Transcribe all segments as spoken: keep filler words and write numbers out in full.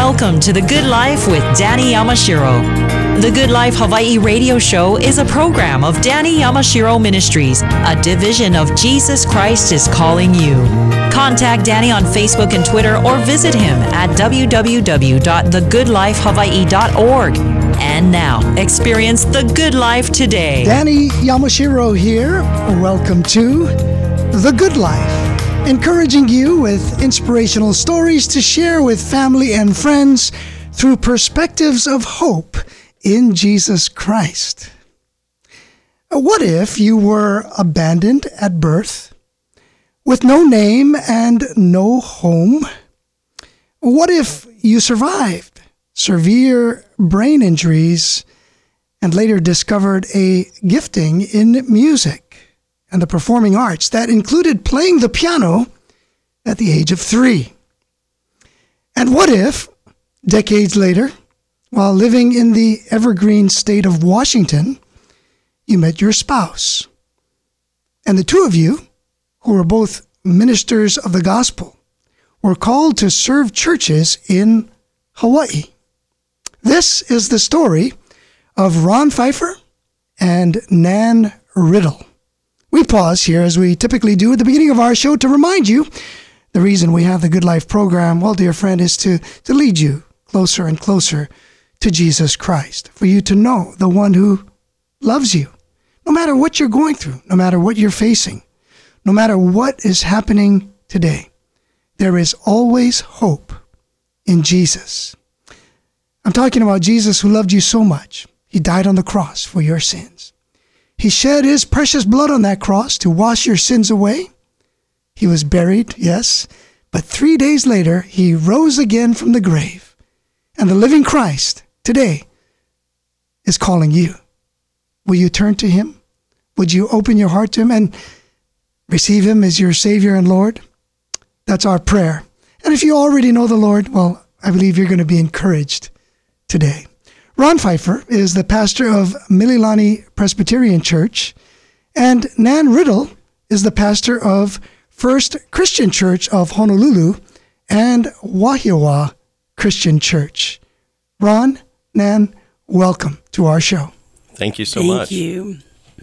Welcome to The Good Life with Danny Yamashiro. The Good Life Hawaii radio show is a program of Danny Yamashiro Ministries, a division of Jesus Christ is Calling You. Contact Danny on Facebook and Twitter or visit him at w w w dot the good life hawaii dot org. And now, experience the good life today. Danny Yamashiro here. Welcome to The Good Life, encouraging you with inspirational stories to share with family and friends through perspectives of hope in Jesus Christ. What if you were abandoned at birth, with no name and no home? What if you survived severe brain injuries and later discovered a gifting in music and the performing arts that included playing the piano at the age of three? And what if, decades later, while living in the evergreen state of Washington, you met your spouse, and the two of you, who were both ministers of the gospel, were called to serve churches in Hawaii? This is the story of Ron Pfeiffer and Nan Riddle. We pause here, as we typically do at the beginning of our show, to remind you the reason we have the Good Life program, well, dear friend, is to, to lead you closer and closer to Jesus Christ, for you to know the one who loves you, no matter what you're going through, no matter what you're facing, no matter what is happening today. There is always hope in Jesus. I'm talking about Jesus, who loved you so much. He died on the cross for your sins. He shed his precious blood on that cross to wash your sins away. He was buried, yes, but three days later, he rose again from the grave. And the living Christ today is calling you. Will you turn to him? Would you open your heart to him and receive him as your Savior and Lord? That's our prayer. And if you already know the Lord, well, I believe you're going to be encouraged today. Ron Pfeiffer is the pastor of Mililani Presbyterian Church, and Nan Riddle is the pastor of First Christian Church of Honolulu and Wahiawa Christian Church. Ron, Nan, welcome to our show. Thank you so Thank much. Thank you.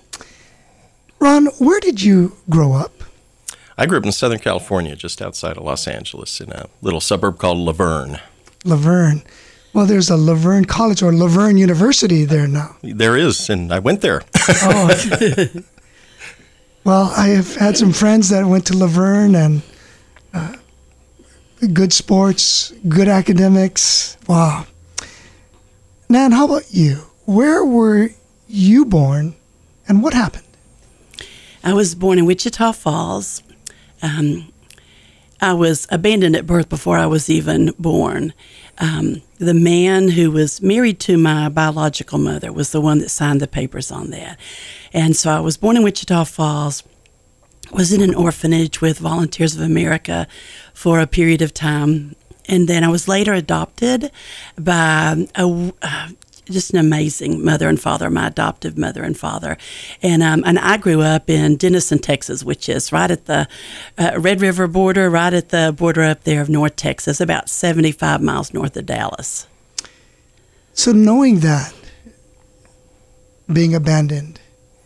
Ron, where did you grow up? I grew up in Southern California, just outside of Los Angeles, in a little suburb called Laverne. Laverne. Well, there's a Laverne College or Laverne University there now. There is, and I went there. Oh. Well, I have had some friends that went to Laverne, and uh, good sports, good academics. Wow. Nan, how about you? Where were you born, and what happened? I was born in Wichita Falls. Um, I was abandoned at birth before I was even born. Um, the man who was married to my biological mother was the one that signed the papers on that. And so I was born in Wichita Falls, was in an orphanage with Volunteers of America for a period of time. And then I was later adopted by a, uh, just an amazing mother and father, my adoptive mother and father. And um, and I grew up in Denison, Texas, which is right at the uh, Red River border, right at the border up there of North Texas, about seventy-five miles north of Dallas. So knowing that, being abandoned,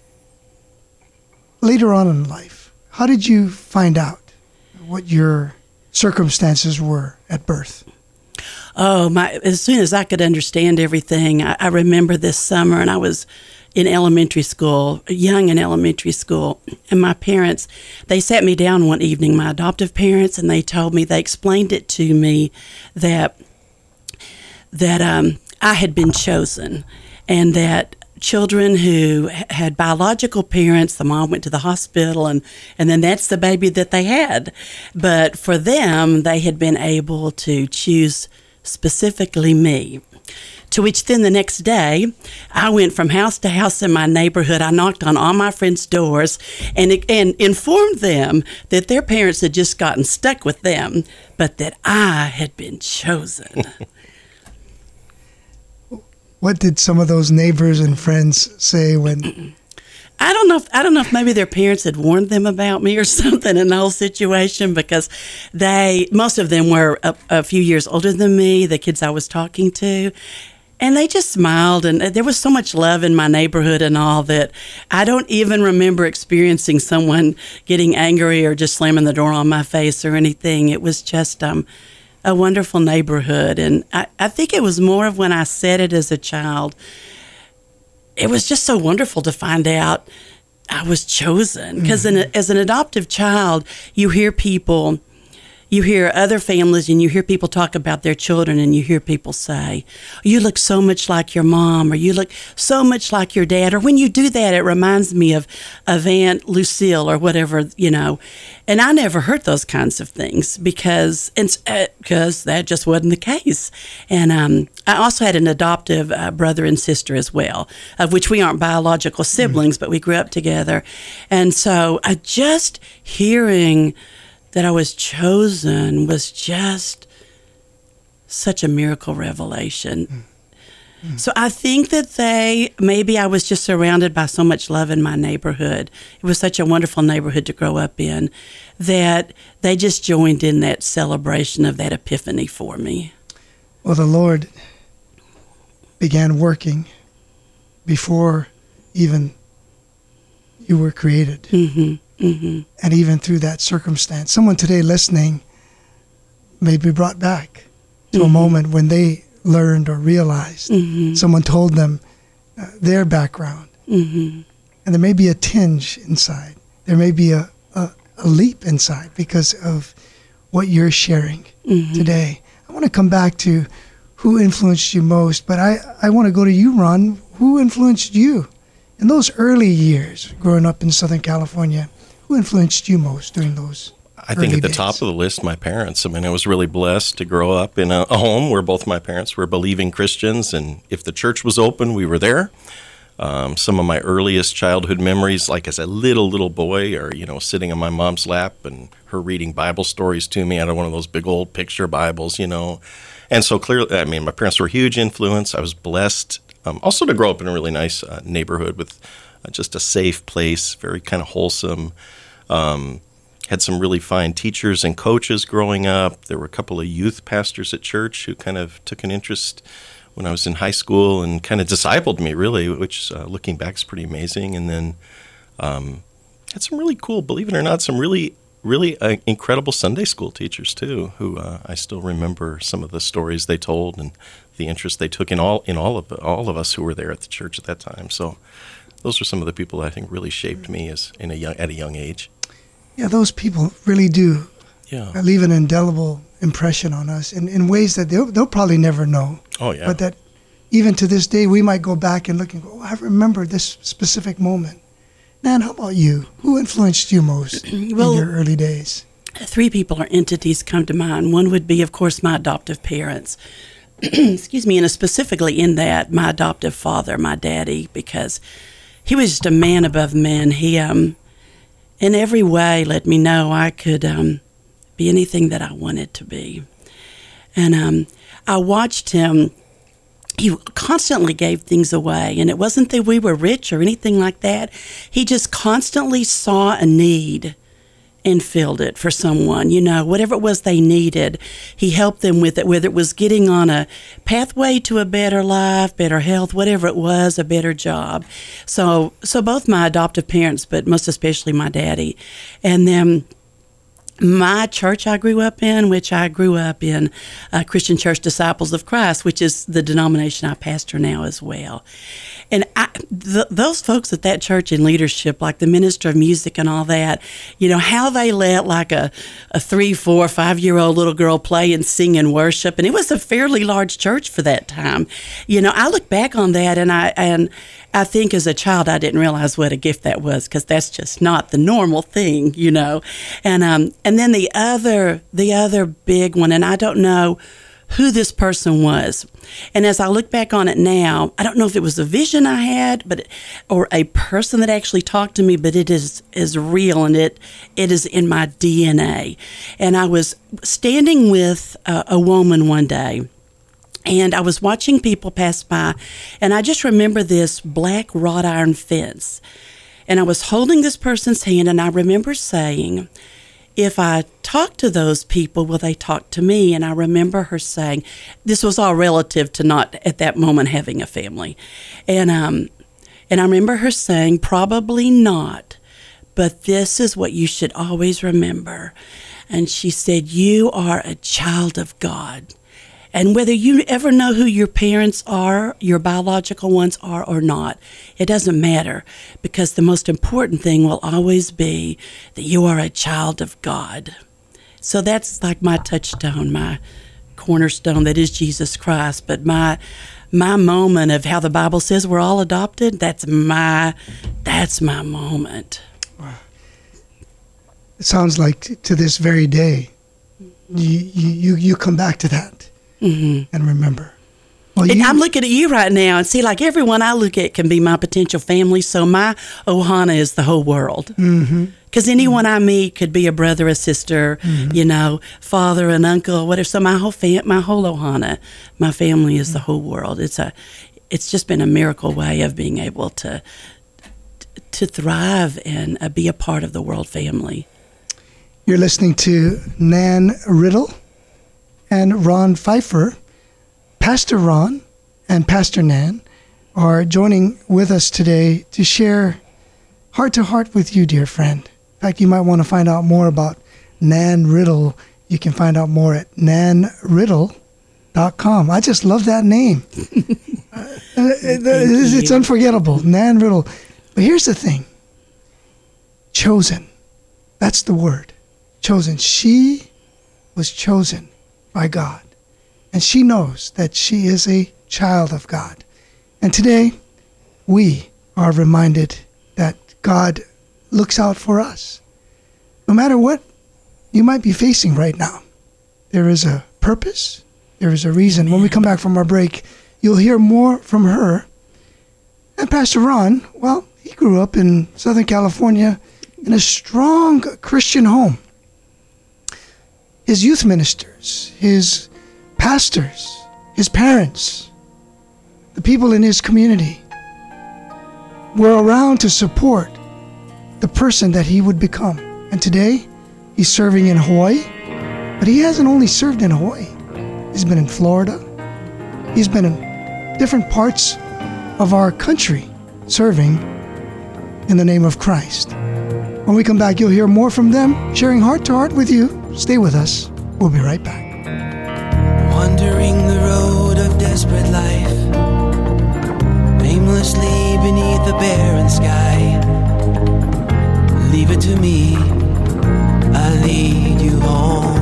later on in life, how did you find out what your circumstances were at birth? Oh, my! As soon as I could understand everything, I, I remember this summer, and I was in elementary school, young in elementary school, and my parents, they sat me down one evening, my adoptive parents, and they told me, they explained it to me that that um, I had been chosen, and that children who had biological parents, the mom went to the hospital, and, and then that's the baby that they had. But for them, they had been able to choose specifically me. To which then the next day, I went from house to house in my neighborhood. I knocked on all my friends' doors and, and informed them that their parents had just gotten stuck with them, but that I had been chosen. What did some of those neighbors and friends say when I don't know. If, I don't know if maybe their parents had warned them about me or something in the whole situation, because they, most of them were a, a few years older than me, the kids I was talking to. And they just smiled, and there was so much love in my neighborhood and all that I don't even remember experiencing someone getting angry or just slamming the door on my face or anything. It was just um, a wonderful neighborhood. And I, I think it was more of when I said it as a child, it was just so wonderful to find out I was chosen. Because mm-hmm. as an adoptive child, you hear people... You hear other families and you hear people talk about their children, and you hear people say, you look so much like your mom, or you look so much like your dad. Or when you do that, it reminds me of, of Aunt Lucille or whatever, you know. And I never heard those kinds of things because and, uh, because that just wasn't the case. And um, I also had an adoptive uh, brother and sister as well, of which we aren't biological siblings, mm-hmm. but we grew up together. And so I just hearing that I was chosen was just such a miracle revelation. Mm-hmm. So I think that they, maybe I was just surrounded by so much love in my neighborhood. It was such a wonderful neighborhood to grow up in, that they just joined in that celebration of that epiphany for me. Well, the Lord began working before even you were created. Mm-hmm. Mm-hmm. And even through that circumstance, someone today listening may be brought back to mm-hmm. a moment when they learned or realized mm-hmm. someone told them uh, their background. Mm-hmm. And there may be a tinge inside. There may be a, a, a leap inside because of what you're sharing mm-hmm. today. I want to come back to who influenced you most, but I, I want to go to you, Ron. Who influenced you in those early years growing up in Southern California? Who influenced you most during those I think at the days? top of the list, my parents. I mean, I was really blessed to grow up in a, a home where both my parents were believing Christians, and if the church was open, we were there. Um, some of my earliest childhood memories, like as a little, little boy, are, you know, sitting on my mom's lap and her reading Bible stories to me out of one of those big old picture Bibles, you know. And so clearly, I mean, my parents were a huge influence. I was blessed um, also to grow up in a really nice uh, neighborhood with uh, just a safe place, very kind of wholesome. Um, had some really fine teachers and coaches growing up. There were a couple of youth pastors at church who kind of took an interest when I was in high school and kind of discipled me, really, which uh, looking back is pretty amazing. And then um, had some really cool, believe it or not, some really, really uh, incredible Sunday school teachers too, who uh, I still remember some of the stories they told and the interest they took in all in all of all of us who were there at the church at that time. So those are some of the people I think really shaped me as in a young, at a young age. Yeah, those people really do yeah. leave an indelible impression on us in, in ways that they'll, they'll probably never know. Oh, yeah. But that even to this day, we might go back and look and go, oh, I remember this specific moment. Nan, how about you? Who influenced you most well, in your early days? Three people or entities come to mind. One would be, of course, my adoptive parents. Excuse me, and specifically in that, my adoptive father, my daddy, because he was just a man above men. He, um, in every way, let me know I could um, be anything that I wanted to be. And um, I watched him. He constantly gave things away, and it wasn't that we were rich or anything like that. He just constantly saw a need and filled it for someone, you know, whatever it was they needed. He helped them with it, whether it was getting on a pathway to a better life, better health, whatever it was, a better job. So, so both my adoptive parents, but most especially my daddy. And then my church I grew up in, which I grew up in uh, Christian Church Disciples of Christ, which is the denomination I pastor now as well. And I, th- those folks at that church in leadership, like the minister of music and all that, you know, how they let like a, a three, four, five-year-old little girl play and sing and worship. And it was a fairly large church for that time. You know, I look back on that and I and I think as a child I didn't realize what a gift that was, because that's just not the normal thing, you know. And um and then the other the other big one, and I don't know who this person was. And as I look back on it now, I don't know if it was a vision I had, but or a person that actually talked to me, but it is is real, and it it is in my D N A. And I was standing with a, a woman one day, and I was watching people pass by, and I just remember this black wrought iron fence. And I was holding this person's hand, and I remember saying, if I talk to those people, will they talk to me? And I remember her saying, this was all relative to not at that moment having a family. And um, and I remember her saying, probably not, but this is what you should always remember. And she said, you are a child of God. And whether you ever know who your parents are, your biological ones are or not, it doesn't matter, because the most important thing will always be that you are a child of God. So that's like my touchstone, my cornerstone, that is Jesus Christ. But my my moment of how the Bible says we're all adopted, that's my that's my moment. Wow. It sounds like t- to this very day, you you you come back to that. Mm-hmm. And remember. Well, and you, I'm looking at you right now and see, like, everyone I look at can be my potential family. So my Ohana is the whole world. Because mm-hmm. anyone mm-hmm. I meet could be a brother, a sister, mm-hmm. you know, father, an uncle, whatever. So my whole fam- my whole Ohana, my family is mm-hmm. the whole world. It's a, it's just been a miracle way of being able to, to thrive and uh, be a part of the world family. You're listening to Nan Riddle and Ron Pfeiffer. Pastor Ron and Pastor Nan are joining with us today to share heart-to-heart with you, dear friend. In fact, you might want to find out more about Nan Riddle. You can find out more at nan riddle dot com. I just love that name. uh, it's, it's unforgettable, Nan Riddle. But here's the thing. Chosen. That's the word. Chosen. She was chosen by God. And she knows that she is a child of God. And today, we are reminded that God looks out for us. No matter what you might be facing right now, there is a purpose, there is a reason. When we come back from our break, you'll hear more from her. And Pastor Ron, well, he grew up in Southern California in a strong Christian home. His youth ministers, his pastors, his parents, the people in his community were around to support the person that he would become. And today, he's serving in Hawaii, but he hasn't only served in Hawaii. He's been in Florida. He's been in different parts of our country serving in the name of Christ. When we come back, you'll hear more from them, sharing heart to heart with you. Stay with us. We'll be right back. Wandering the road of desperate life, aimlessly beneath the barren sky. Leave it to me, I'll lead you home.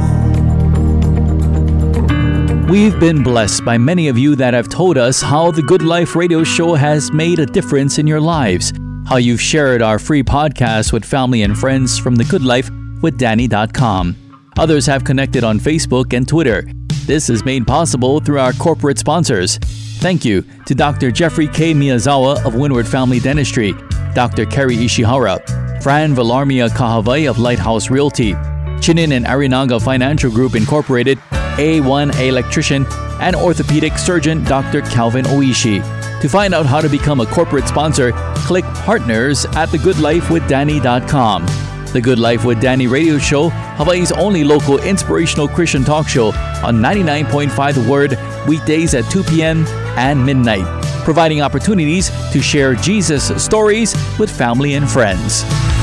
We've been blessed by many of you that have told us how the Good Life radio show has made a difference in your lives, how you've shared our free podcast with family and friends from the good life with danny dot com. Others have connected on Facebook and Twitter. This is made possible through our corporate sponsors. Thank you to Doctor Jeffrey K. Miyazawa of Windward Family Dentistry, Doctor Kerry Ishihara, Fran Villarmia Kahavai of Lighthouse Realty, Chinin and Arinaga Financial Group Incorporated, A one Electrician, and orthopedic surgeon Doctor Calvin Oishi. To find out how to become a corporate sponsor, click Partners at the good life with danny dot com. The Good Life with Danny radio show, Hawaii's only local inspirational Christian talk show on ninety-nine point five The Word, weekdays at two p.m. and midnight, providing opportunities to share Jesus stories with family and friends.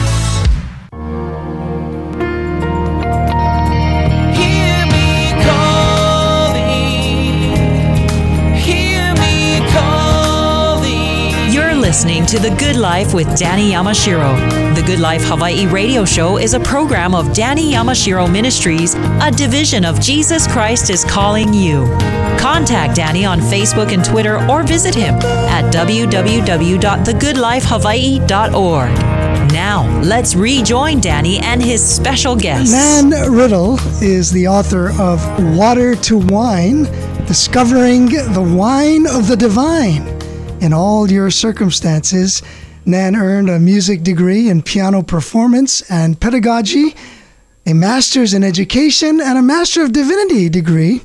Hear me calling, hear me calling. You're listening to The Good Life with Danny Yamashiro. The Good Life Hawaii radio show is a program of Danny Yamashiro Ministries, a division of Jesus Christ is Calling You. Contact Danny on Facebook and Twitter or visit him at w w w dot the good life hawaii dot org. Now, let's rejoin Danny and his special guest. Nan Riddle is the author of Water to Wine, Discovering the Wine of the Divine in All Your Circumstances. Nan earned a music degree in piano performance and pedagogy, a master's in education, and a Master of Divinity degree.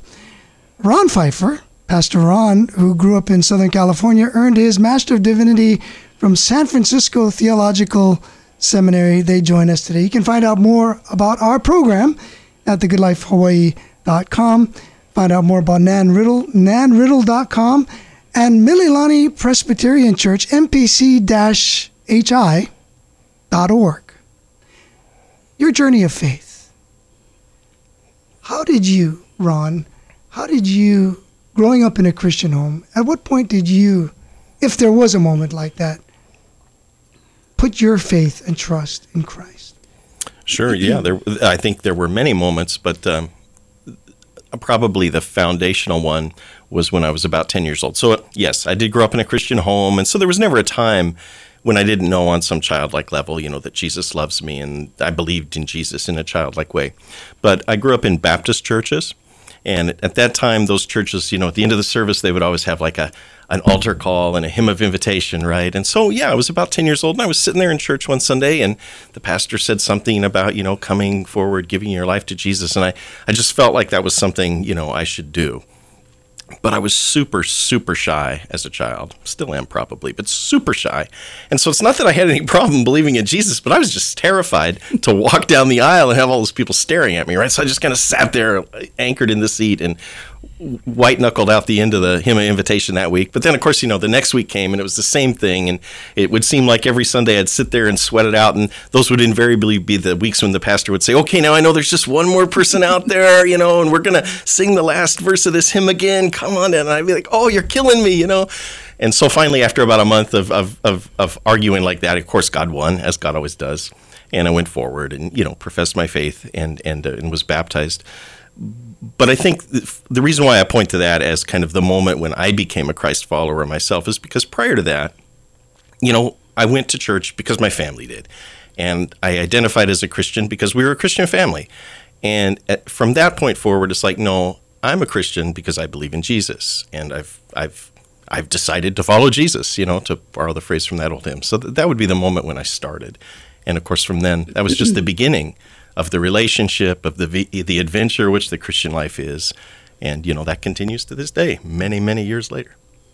Ron Pfeiffer, Pastor Ron, who grew up in Southern California, earned his Master of Divinity from San Francisco Theological Seminary. They join us today. You can find out more about our program at the good life hawaii dot com. Find out more about Nan Riddle, nan riddle dot com, and Mililani Presbyterian Church, m p c dash h i dot org. Your journey of faith. How did you, Ron, how did you, growing up in a Christian home, at what point did you, if there was a moment like that, put your faith and trust in Christ? Sure, yeah. There, I think there were many moments, but um, probably the foundational one was when I was about ten years old. So, yes, I did grow up in a Christian home, and so there was never a time when I didn't know on some childlike level, you know, that Jesus loves me, and I believed in Jesus in a childlike way. But I grew up in Baptist churches, and at that time, those churches, you know, at the end of the service, they would always have like a an altar call and a hymn of invitation, right? And so, yeah, I was about ten years old, and I was sitting there in church one Sunday, and the pastor said something about, you know, coming forward, giving your life to Jesus, and I, I just felt like that was something, you know, I should do. But I was super, super shy as a child. Still am probably, but super shy. And so it's not that I had any problem believing in Jesus, but I was just terrified to walk down the aisle and have all those people staring at me, right? So I just kind of sat there anchored in the seat and white-knuckled out the end of the hymn of invitation that week. But then, of course, you know, the next week came, and it was the same thing. And it would seem like every Sunday I'd sit there and sweat it out. And those would invariably be the weeks when the pastor would say, okay, now I know there's just one more person out there, you know, and we're going to sing the last verse of this hymn again. Come on. And I'd be like, oh, you're killing me, you know. And so finally, after about a month of, of, of, of arguing like that, of course, God won, as God always does. And I went forward and, you know, professed my faith and, and, uh, and was baptized. But I think the reason why I point to that as kind of the moment when I became a Christ follower myself is because prior to that, you know, I went to church because my family did. And I identified as a Christian because we were a Christian family. And at, from that point forward, it's like, no, I'm a Christian because I believe in Jesus. And I've I've I've decided to follow Jesus, you know, to borrow the phrase from that old hymn. So th- that would be the moment when I started. And of course, from then, that was just the beginning of the relationship, of the the adventure which the Christian life is. And, you know, that continues to this day, many, many years later.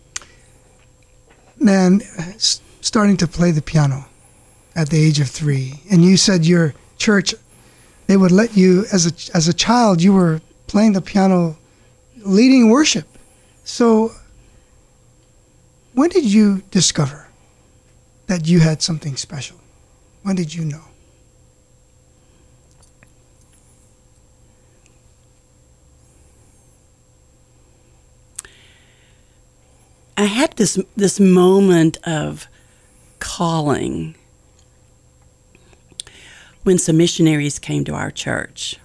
Man, starting to play the piano at the age of three, and you said your church, they would let you, as a, as a child, you were playing the piano, leading worship. So when did you discover that you had something special? When did you know? I had this this moment of calling when some missionaries came to our church.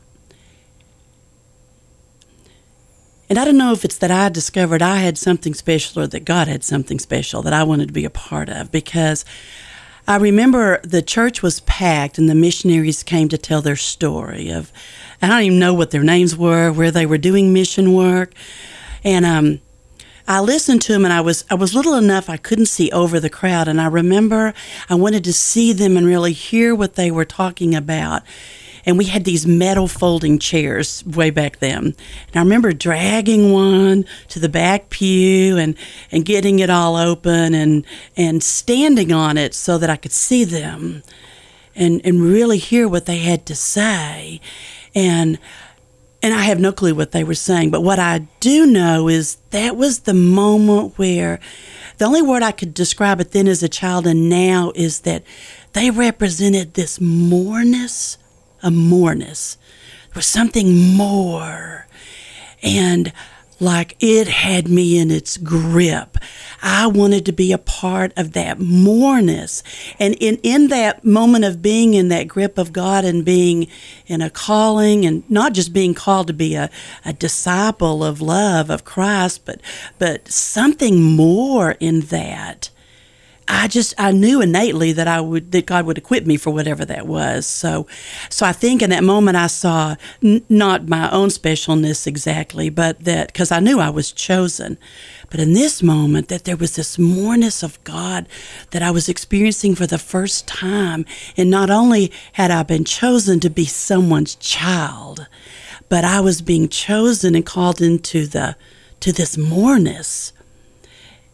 And I don't know if it's that I discovered I had something special or that God had something special that I wanted to be a part of, because I remember the church was packed and the missionaries came to tell their story of, I don't even know what their names were, where they were doing mission work. And um, I listened to them, and I was I was little enough I couldn't see over the crowd. And I remember I wanted to see them and really hear what they were talking about. And we had these metal folding chairs way back then. And I remember dragging one to the back pew and, and getting it all open and and standing on it so that I could see them and, and really hear what they had to say. And and I have no clue what they were saying. But what I do know is that was the moment where the only word I could describe it then as a child and now is that they represented this moreness. A moreness. There was something more. And like it had me in its grip. I wanted to be a part of that moreness. And in, in that moment of being in that grip of God and being in a calling, and not just being called to be a, a disciple of love of Christ, but but something more in that. I just, I knew innately that I would, that God would equip me for whatever that was. So, so I think in that moment I saw n- not my own specialness exactly, but that, because I knew I was chosen. But in this moment, that there was this moreness of God that I was experiencing for the first time. And not only had I been chosen to be someone's child, but I was being chosen and called into the, to this moreness.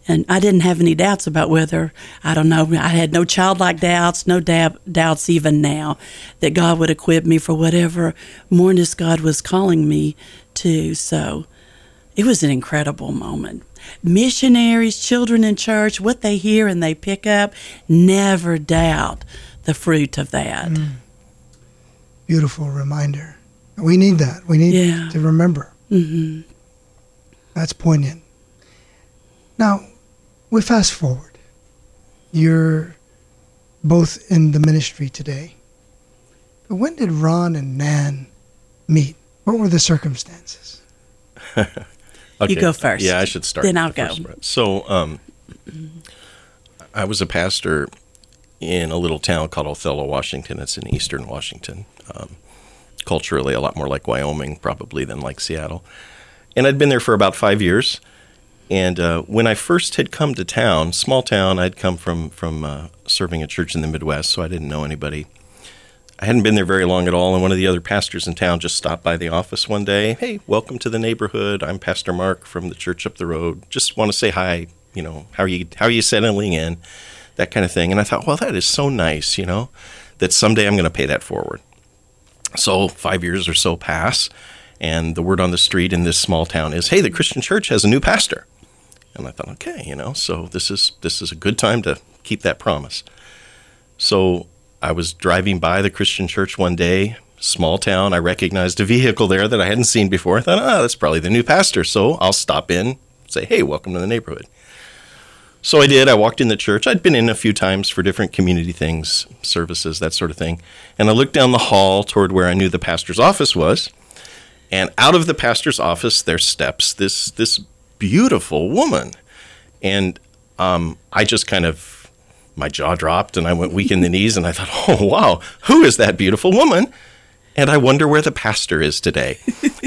And I didn't have any doubts about whether, I don't know, I had no childlike doubts, no dab, doubts even now that God would equip me for whatever moreness God was calling me to. So it was an incredible moment. Missionaries, children in church, what they hear and they pick up, never doubt the fruit of that. Mm. Beautiful reminder. We need that. We need yeah. to remember. Mm-hmm. That's poignant. Now, we fast forward. You're both in the ministry today. But when did Ron and Nan meet? What were the circumstances? Okay. You go first. Yeah, I should start. Then I'll go. First. So, um, I was a pastor in a little town called Othello, Washington. It's in eastern Washington. Um, culturally, a lot more like Wyoming, probably, than like Seattle. And I'd been there for about five years. And uh, when I first had come to town, small town, I'd come from, from uh, serving a church in the Midwest, so I didn't know anybody. I hadn't been there very long at all, and one of the other pastors in town just stopped by the office one day. Hey, welcome to the neighborhood. I'm Pastor Mark from the church up the road. Just want to say hi. You know, how are you, how are you settling in? That kind of thing. And I thought, well, that is so nice, you know, that someday I'm going to pay that forward. So five years or so pass, and the word on the street in this small town is, hey, the Christian church has a new pastor. And I thought, okay, you know, so this is this is a good time to keep that promise. So I was driving by the Christian church one day, small town. I recognized a vehicle there that I hadn't seen before. I thought, ah, that's probably the new pastor. So I'll stop in, say, hey, welcome to the neighborhood. So I did. I walked in the church. I'd been in a few times for different community things, services, that sort of thing. And I looked down the hall toward where I knew the pastor's office was. And out of the pastor's office, there steps this this beautiful woman. And um, I just kind of, my jaw dropped and I went weak in the knees and I thought, oh, wow, who is that beautiful woman? And I wonder where the pastor is today.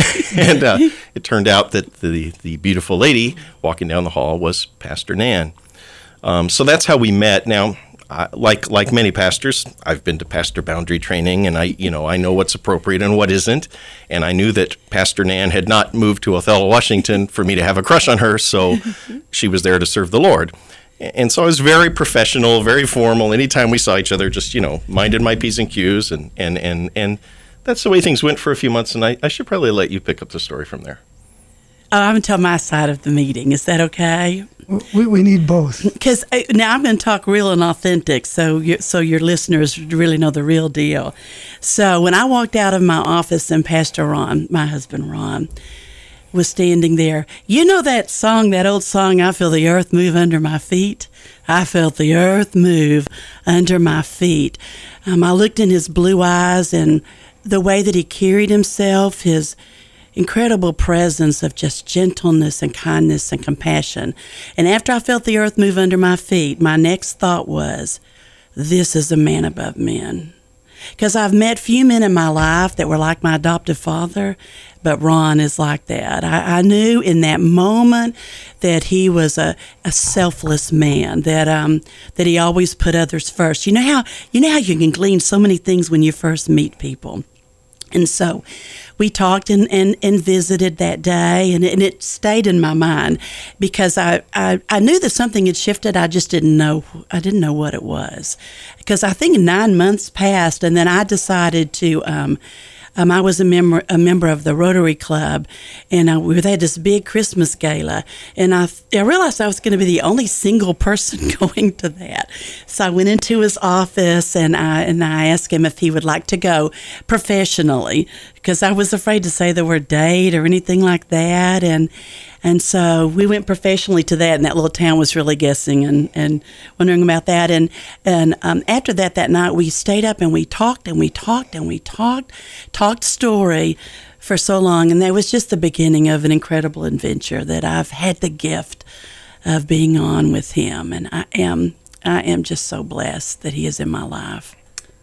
And uh, it turned out that the, the beautiful lady walking down the hall was Pastor Nan. Um, so that's how we met. Now, uh, like like many pastors, I've been to pastor boundary training, and I you know I know what's appropriate and what isn't. And I knew that Pastor Nan had not moved to Othello, Washington, for me to have a crush on her. So she was there to serve the Lord. And so I was very professional, very formal. Anytime we saw each other, just you know minded my P's and Q's, and and and and. That's the way things went for a few months, and I, I should probably let you pick up the story from there. Oh, I'm going to tell my side of the meeting. Is that okay? We, we need both. Because now I'm going to talk real and authentic, so you, so your listeners really know the real deal. So when I walked out of my office and Pastor Ron, my husband Ron, was standing there, you know that song, that old song, I feel the earth move under my feet? I felt the earth move under my feet. Um, I looked in his blue eyes, and the way that he carried himself, his incredible presence of just gentleness and kindness and compassion. And after I felt the earth move under my feet, my next thought was, this is a man above men. Because I've met few men in my life that were like my adoptive father, but Ron is like that. I, I knew in that moment that he was a, a selfless man, that um that he always put others first. You know how you know how you can glean so many things when you first meet people. And so we talked and, and, and visited that day, and it, and it stayed in my mind because I, I, I knew that something had shifted. I just didn't know I didn't know what it was, because I think nine months passed, and then I decided to. Um, Um, I was a member a member of the Rotary Club, and uh, we had this big Christmas gala, and I, I realized I was going to be the only single person going to that. So I went into his office, and I and I asked him if he would like to go professionally, because I was afraid to say the word date or anything like that, and and so we went professionally to that, and that little town was really guessing and, and wondering about that. And and um, after that, that night, we stayed up and we talked and we talked and we talked, talked story for so long. And that was just the beginning of an incredible adventure that I've had the gift of being on with him. And I am, I am just so blessed that he is in my life.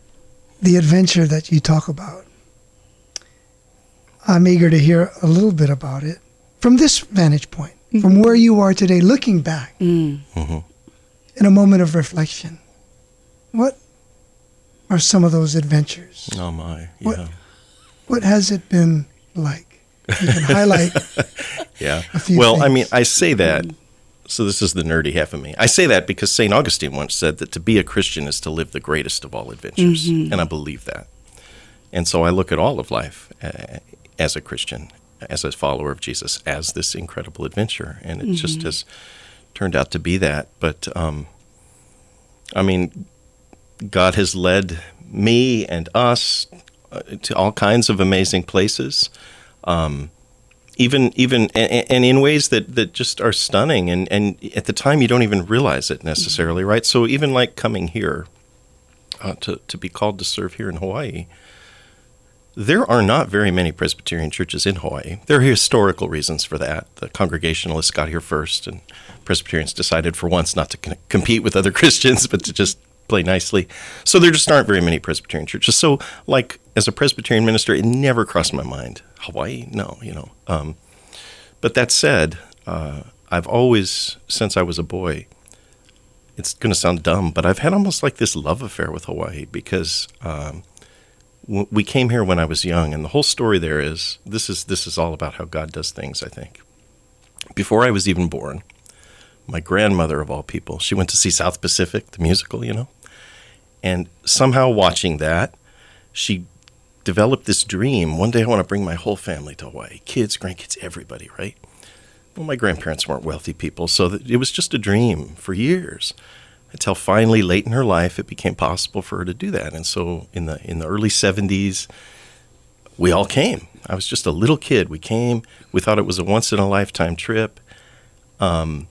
The adventure that you talk about, I'm eager to hear a little bit about it. From this vantage point, mm-hmm. from where you are today, looking back mm. mm-hmm. in a moment of reflection, what are some of those adventures? Oh, my. Yeah. What, what has it been like? You can highlight yeah. a few Well, things. I mean, I say that So this is the nerdy half of me. I say that because Saint Augustine once said that to be a Christian is to live the greatest of all adventures, mm-hmm. and I believe that. And so I look at all of life uh, as a Christian, as a follower of Jesus, as this incredible adventure, and it mm-hmm. just has turned out to be that. But, um, I mean, God has led me and us uh, to all kinds of amazing places, um, even even and, and in ways that, that just are stunning. And, and at the time, you don't even realize it necessarily, right? So even like coming here uh, to, to be called to serve here in Hawaii, there are not very many Presbyterian churches in Hawaii. There are historical reasons for that. The Congregationalists got here first, and Presbyterians decided for once not to c- compete with other Christians, but to just play nicely. So there just aren't very many Presbyterian churches. So, like, as a Presbyterian minister, it never crossed my mind. Hawaii? No, you know. Um, but that said, uh, I've always, since I was a boy, it's going to sound dumb, but I've had almost like this love affair with Hawaii because um, w- we came here when I was young, and the whole story there is, this is this is all about how God does things, I think. Before I was even born, my grandmother, of all people, she went to see South Pacific, the musical, you know, and somehow watching that, she developed this dream. One day I want to bring my whole family to Hawaii, kids, grandkids, everybody, right? Well, my grandparents weren't wealthy people, so it was just a dream for years until finally late in her life it became possible for her to do that. And so in the in the early seventies, we all came. I was just a little kid. We came. We thought it was a once-in-a-lifetime trip. Um,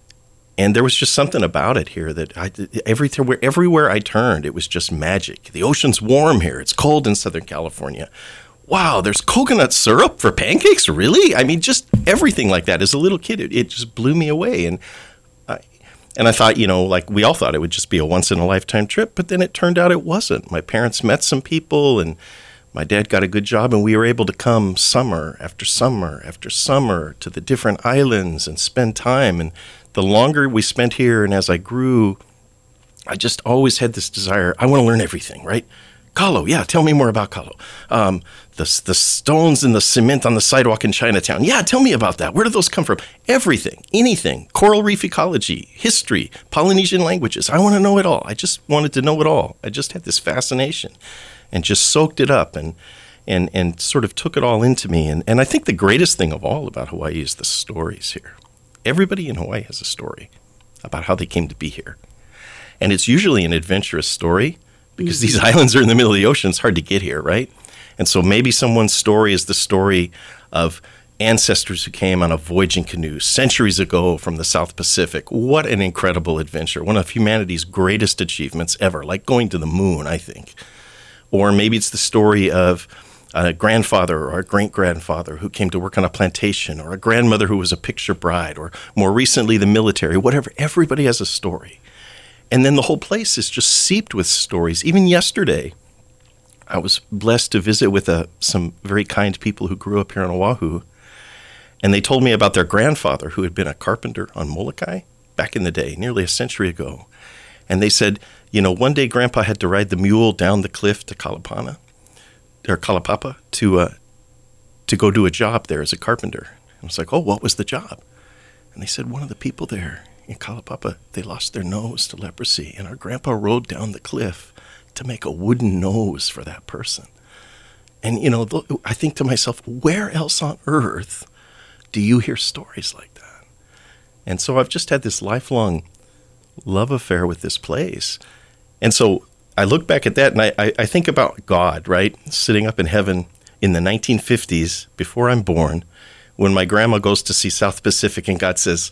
and there was just something about it here that I, everywhere, everywhere I turned, it was just magic. The ocean's warm here. It's cold in Southern California. Wow, there's coconut syrup for pancakes? Really? I mean, just everything like that. As a little kid, it, it just blew me away. And I, and I thought, you know, like we all thought it would just be a once-in-a-lifetime trip, but then it turned out it wasn't. My parents met some people, and my dad got a good job, and we were able to come summer after summer after summer to the different islands and spend time. And the longer we spent here, and as I grew, I just always had this desire, I want to learn everything, right? Kalo, yeah, tell me more about Kalo. Um, the the stones and the cement on the sidewalk in Chinatown. Yeah, tell me about that. Where do those come from? Everything, anything. Coral reef ecology, history, Polynesian languages. I want to know it all. I just wanted to know it all. I just had this fascination and just soaked it up and and and sort of took it all into me. And, and I think the greatest thing of all about Hawaii is the stories here. Everybody in Hawaii has a story about how they came to be here. And it's usually an adventurous story, because these islands are in the middle of the ocean. It's hard to get here, right? And so maybe someone's story is the story of ancestors who came on a voyaging canoe centuries ago from the South Pacific. What an incredible adventure. One of humanity's greatest achievements ever, like going to the moon, I think. Or maybe it's the story of a grandfather or a great-grandfather who came to work on a plantation, or a grandmother who was a picture bride, or more recently the military, whatever. Everybody has a story. And then the whole place is just seeped with stories. Even yesterday, I was blessed to visit with uh, some very kind people who grew up here on Oahu. And they told me about their grandfather, who had been a carpenter on Molokai back in the day, nearly a century ago. And they said, you know, one day Grandpa had to ride the mule down the cliff to Kalapana, or Kalapapa, to, uh, to go do a job there as a carpenter. I was like, oh, what was the job? And they said, one of the people there in Kalapapa, they lost their nose to leprosy, and our grandpa rode down the cliff to make a wooden nose for that person. And, you know, I think to myself, where else on earth do you hear stories like that? And so I've just had this lifelong love affair with this place. And so I look back at that, and I, I, I think about God, right, sitting up in heaven in the nineteen fifties, before I'm born, when my grandma goes to see South Pacific, and God says,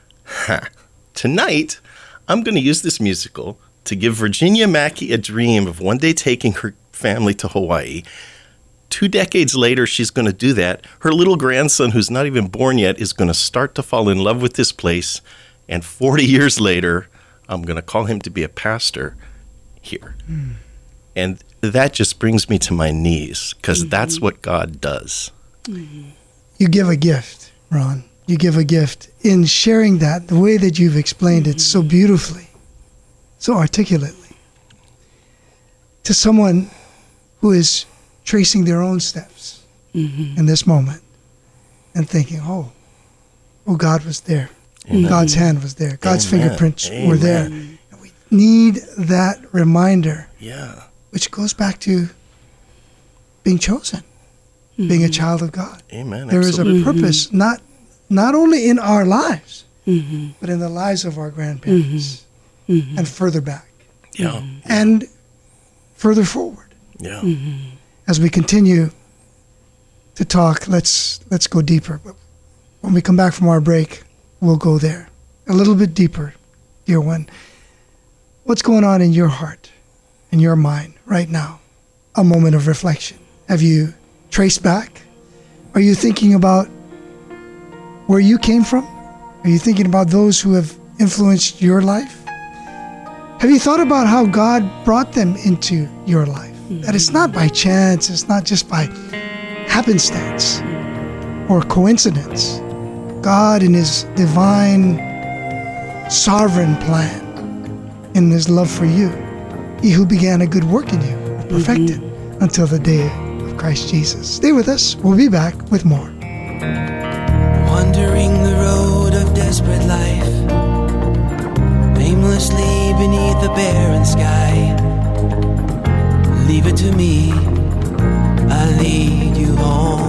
ha, tonight, I'm going to use this musical to give Virginia Mackey a dream of one day taking her family to Hawaii. Two decades later, she's going to do that. Her little grandson, who's not even born yet, is going to start to fall in love with this place. And forty years later, I'm going to call him to be a pastor here. Mm. And that just brings me to my knees, because mm-hmm. that's what God does. Mm-hmm. You give a gift, Ron. You give a gift in sharing that, the way that you've explained mm-hmm. it so beautifully, so articulately, to someone who is tracing their own steps mm-hmm. in this moment and thinking, oh, oh, God was there. Amen. God's hand was there. God's Amen. fingerprints Amen. were there. And we need that reminder, Yeah. which goes back to being chosen, mm-hmm. being a child of God. Amen. There Absolutely. is a purpose, mm-hmm. not not only in our lives, mm-hmm. but in the lives of our grandparents, mm-hmm. and further back, Yeah. mm-hmm. and further forward. Yeah. Mm-hmm. As we continue to talk, let's let's go deeper. But when we come back from our break, we'll go there a little bit deeper, dear one. What's going on in your heart, in your mind right now? A moment of reflection. Have you traced back? Are you thinking about where you came from? Are you thinking about those who have influenced your life? Have you thought about how God brought them into your life? Mm-hmm. That it's not by chance, it's not just by happenstance or coincidence. God, in His divine, sovereign plan, in His love for you, He who began a good work in you will perfect it mm-hmm. until the day of Christ Jesus. Stay with us. We'll be back with more. Wandering the road of desperate life, aimlessly beneath the barren sky. Leave it to me, I'll lead you home.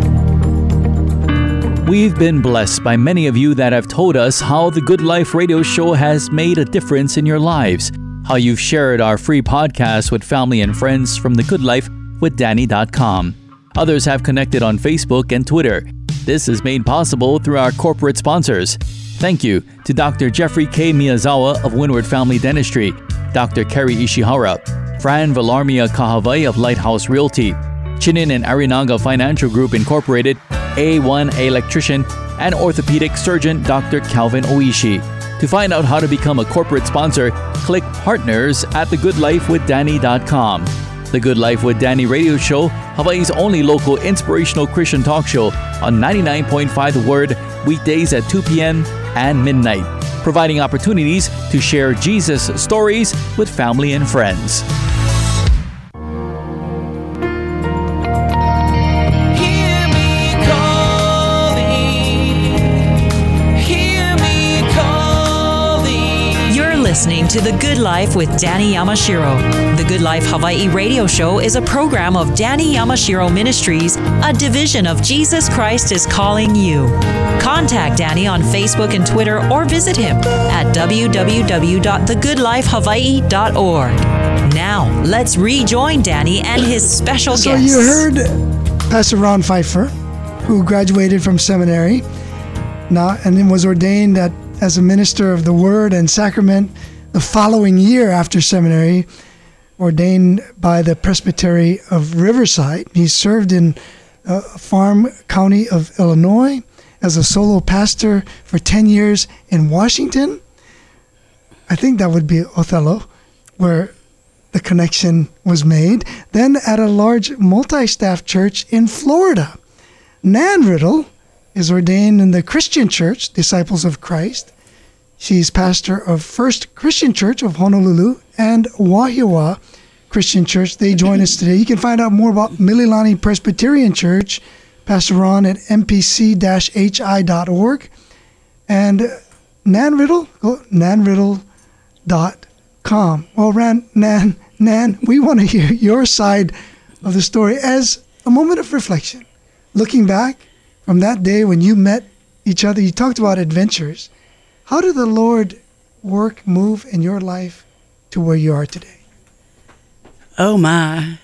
We've been blessed by many of you that have told us how the Good Life radio show has made a difference in your lives, how you've shared our free podcast with family and friends from the good life with danny dot com. Others have connected on Facebook and Twitter. This is made possible through our corporate sponsors. Thank you to Doctor Jeffrey K. Miyazawa of Windward Family Dentistry, Doctor Kerry Ishihara, Fran Villarmia Kahavai of Lighthouse Realty, Chinin and Arinaga Financial Group Incorporated, A one Electrician, and orthopedic surgeon Doctor Calvin Oishi. To find out how to become a corporate sponsor, click Partners at the good life with danny dot com. The Good Life with Danny radio show, Hawaii's only local inspirational Christian talk show on ninety-nine point five The Word, weekdays at two p.m. and midnight, providing opportunities to share Jesus stories with family and friends. Listening to The Good Life with Danny Yamashiro. The Good Life Hawaii radio show is a program of Danny Yamashiro Ministries, a division of Jesus Christ is Calling You. Contact Danny on Facebook and Twitter or visit him at w w w dot the good life hawaii dot org. Now, let's rejoin Danny and his special so guests. So you heard Pastor Ron Pfeiffer, who graduated from seminary now and then was ordained at as a minister of the Word and Sacrament the following year after seminary, ordained by the Presbytery of Riverside. He served in uh, Farm County of Illinois as a solo pastor for ten years in Washington. I think that would be Othello, where the connection was made. Then at a large multi-staff church in Florida. Nan Riddle is ordained in the Christian Church, Disciples of Christ. She's pastor of First Christian Church of Honolulu and Wahiawa Christian Church. They join us today. You can find out more about Mililani Presbyterian Church, Pastor Ron, at m p c dash h i dot org. And Nan Riddle, go nan riddle dot com. Well, Ran, Nan, Nan, we want to hear your side of the story as a moment of reflection. Looking back from that day when you met each other, you talked about adventures. How did the Lord work, move in your life to where you are today? Oh, my.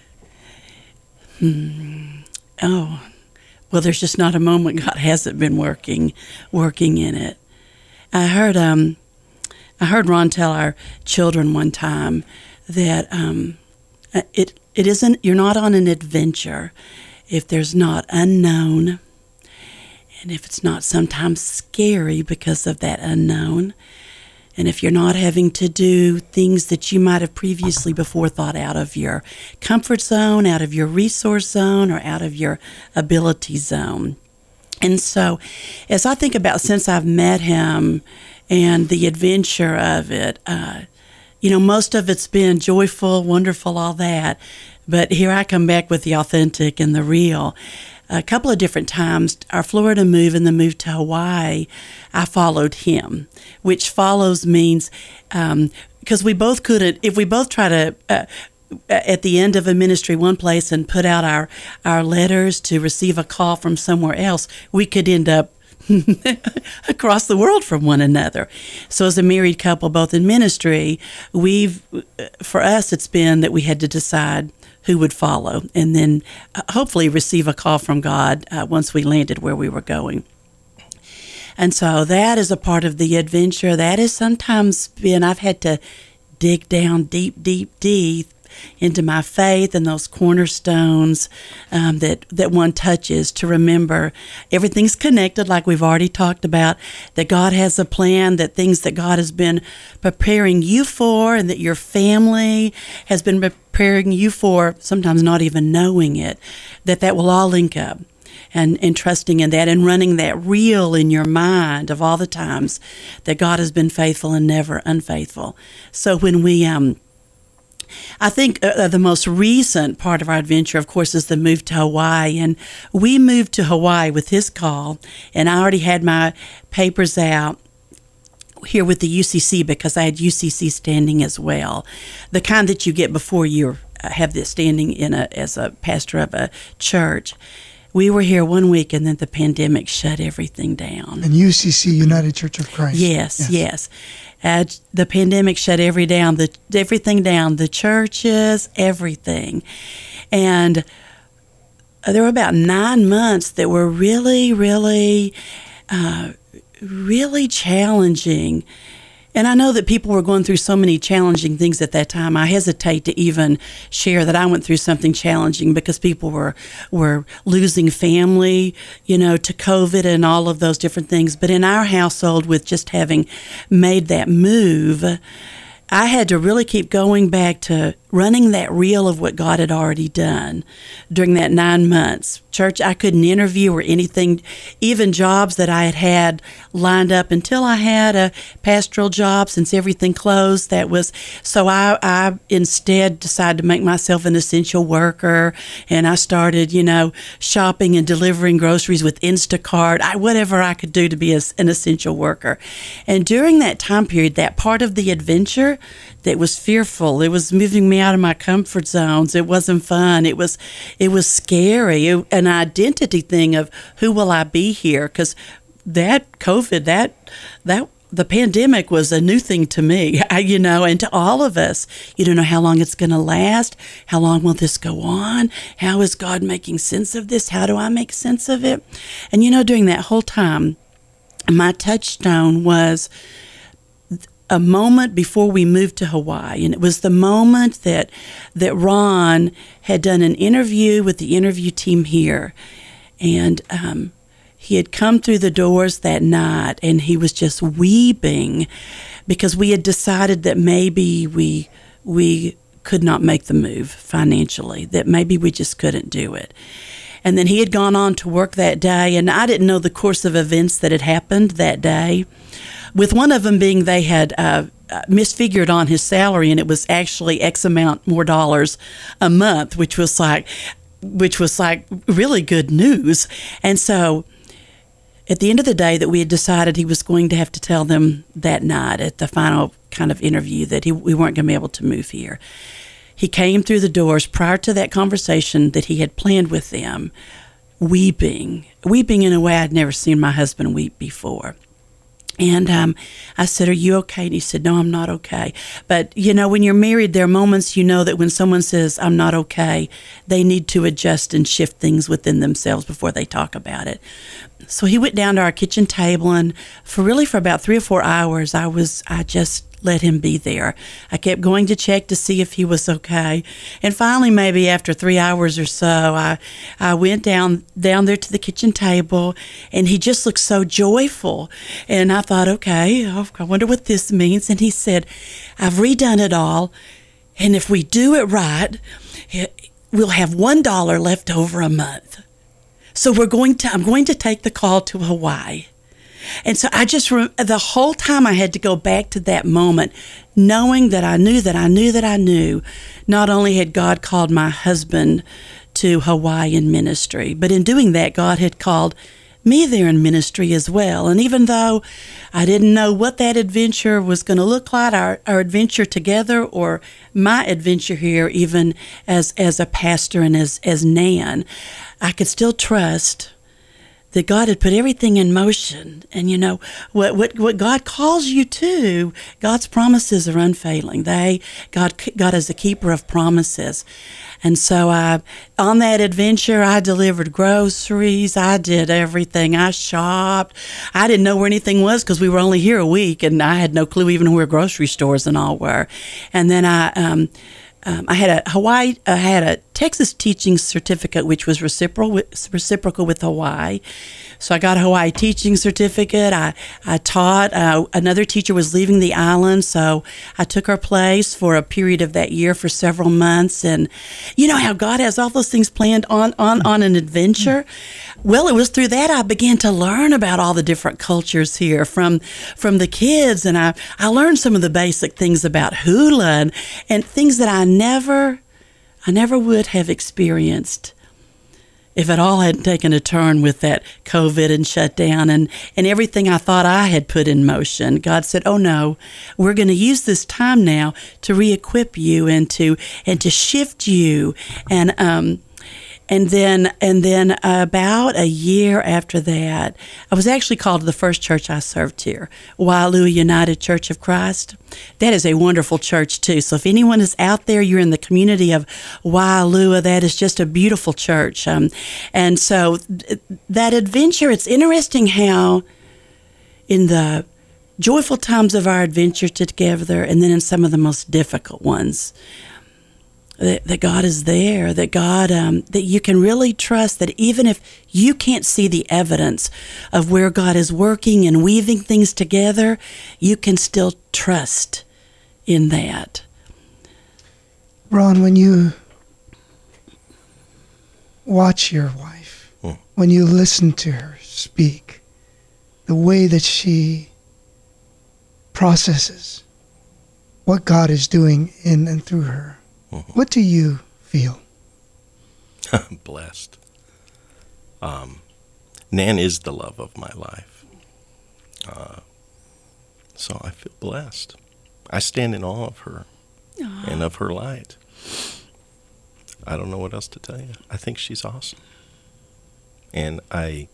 Hmm. Oh, well, there's just not a moment God hasn't been working, working in it. I heard, um, I heard Ron tell our children one time that um, it it isn't. You're not on an adventure if there's not unknown. And if it's not sometimes scary because of that unknown, and if you're not having to do things that you might have previously before thought out of your comfort zone, out of your resource zone, or out of your ability zone. And so as I think about since I've met him and the adventure of it, uh, you know, most of it's been joyful, wonderful, all that. But here I come back with the authentic and the real. a couple of different times, our Florida move and the move to Hawaii, I followed him, which follows means, because um, we both couldn't, if we both try to, uh, at the end of a ministry one place and put out our, our letters to receive a call from somewhere else, we could end up across the world from one another. So as a married couple, both in ministry, we've, for us, it's been that we had to decide who would follow and then uh, hopefully receive a call from God uh, once we landed where we were going. And so that is a part of the adventure. That has sometimes been, I've had to dig down deep, deep, deep into my faith and those cornerstones um, that, that one touches to remember everything's connected, like we've already talked about, that God has a plan, that things that God has been preparing you for and that your family has been preparing you for, sometimes not even knowing it, that that will all link up. And, and trusting in that and running that reel in your mind of all the times that God has been faithful and never unfaithful. So when we... um. I think uh, the most recent part of our adventure, of course, is the move to Hawaii. And we moved to Hawaii with his call, and I already had my papers out here with the U C C because I had U C C standing as well, the kind that you get before you have this standing in a as a pastor of a church. We were here one week, and then the pandemic shut everything down. And U C C, United Church of Christ. Yes, yes. yes. Uh, the pandemic shut every down, the everything down, the churches, everything. And there were about nine months that were really, really, uh, really challenging. And I know that people were going through so many challenging things at that time. I hesitate to even share that I went through something challenging because people were were losing family, you know, to COVID and all of those different things. But in our household, with just having made that move, I had to really keep going back to running that reel of what God had already done during that nine months. Church, I couldn't interview or anything, even jobs that I had had lined up until I had a pastoral job since everything closed. That was, so I, I instead decided to make myself an essential worker, and I started, you know, shopping and delivering groceries with Instacart, I, whatever I could do to be a, an essential worker. And during that time period, that part of the adventure that was fearful, it was moving me out of my comfort zones. It wasn't fun. It was, it was scary. It, an identity thing of who will I be here? Because that COVID, that that the pandemic was a new thing to me, I, you know, and to all of us. You don't know how long it's going to last. How long will this go on? How is God making sense of this? How do I make sense of it? And you know, during that whole time, my touchstone was a moment before we moved to Hawaii, and it was the moment that that Ron had done an interview with the interview team here, and um, he had come through the doors that night, and he was just weeping because we had decided that maybe we we could not make the move financially, that maybe we just couldn't do it. And then he had gone on to work that day, and I didn't know the course of events that had happened that day, with one of them being they had uh, misfigured on his salary, and it was actually X amount more dollars a month, which was like, which was like really good news. And so at the end of the day that we had decided he was going to have to tell them that night at the final kind of interview that he, we weren't going to be able to move here. He came through the doors prior to that conversation that he had planned with them, weeping, weeping in a way I'd never seen my husband weep before. And um, I said, "Are you okay?" And he said, "No, I'm not okay." But, you know, when you're married, there are moments you know that when someone says, "I'm not okay," they need to adjust and shift things within themselves before they talk about it. So he went down to our kitchen table, and for really for about three or four hours, I was, I just let him be there. I kept going to check to see if he was okay. And finally, maybe after three hours or so, I I went down down there to the kitchen table, and he just looked so joyful. And I thought, okay, I wonder what this means. And he said, "I've redone it all, and if we do it right, we'll have one dollar left over a month. So we're going to, I'm going to take the call to Hawaii." And so I just, the whole time I had to go back to that moment, knowing that I knew that I knew that I knew, not only had God called my husband to Hawaii in ministry. But in doing that, God had called me there in ministry as well. And even though I didn't know what that adventure was going to look like, our, our adventure together or my adventure here, even as, as a pastor and as, as Nan, I could still trust that God had put everything in motion. And you know, what, what, what God calls you to, God's promises are unfailing. They, God, God is a keeper of promises. And so I, on that adventure, I delivered groceries. I did everything. I shopped. I didn't know where anything was because we were only here a week, and I had no clue even where grocery stores and all were. And then I, um, Um, I had a Hawaii, I had a Texas teaching certificate, which was reciprocal with, reciprocal with Hawaii. So I got a Hawaii teaching certificate. I, I taught. Uh, another teacher was leaving the island, so I took her place for a period of that year for several months. And you know how God has all those things planned on, on, on an adventure? Well, it was through that I began to learn about all the different cultures here from from the kids. And I, I learned some of the basic things about hula and, and things that I never, I never would have experienced if it all hadn't taken a turn with that COVID and shutdown and, and everything I thought I had put in motion. God said, oh no, we're going to use this time now to re-equip you and to, and to shift you. And, um, And then, and then about a year after that, I was actually called to the first church I served here, Waialua United Church of Christ. That is a wonderful church too. So if anyone is out there, you're in the community of Waialua, that is just a beautiful church. Um, and so th- that adventure, it's interesting how in the joyful times of our adventure together, and then in some of the most difficult ones, That, that God is there, that God, um, that you can really trust that even if you can't see the evidence of where God is working and weaving things together, you can still trust in that. Ron, when you watch your wife, hmm. when you listen to her speak, the way that she processes what God is doing in and through her, mm-hmm. what do you feel? Blessed. Um, Nan is the love of my life. Uh, so I feel blessed. I stand in awe of her Aww. And of her light. I don't know what else to tell you. I think she's awesome. And I,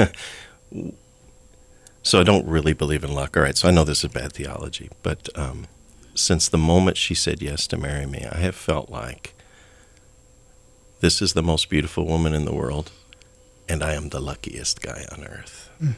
so I don't really believe in luck. All right, so I know this is bad theology, but um, since the moment she said yes to marry me, I have felt like this is the most beautiful woman in the world, and I am the luckiest guy on earth. Mm.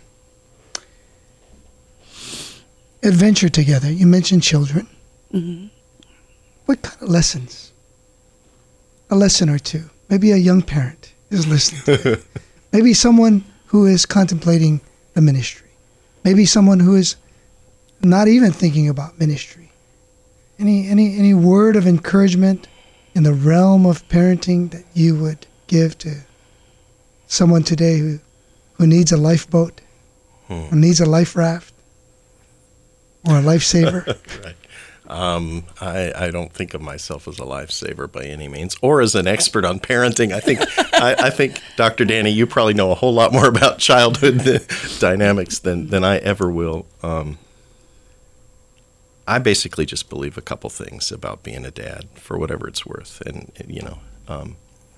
Adventure together. You mentioned children. Mm-hmm. What kind of lessons? A lesson or two. Maybe a young parent is listening to it. Maybe someone who is contemplating the ministry. Maybe someone who is not even thinking about ministry. Any any any word of encouragement in the realm of parenting that you would give to someone today who, who needs a lifeboat, hmm. or needs a life raft, or a lifesaver? Right. Um, I, I don't think of myself as a lifesaver by any means, or as an expert on parenting. I think I, I think Doctor Danny, you probably know a whole lot more about childhood dynamics than, than I ever will. Um, I basically just believe a couple things about being a dad, for whatever it's worth, and you know, um,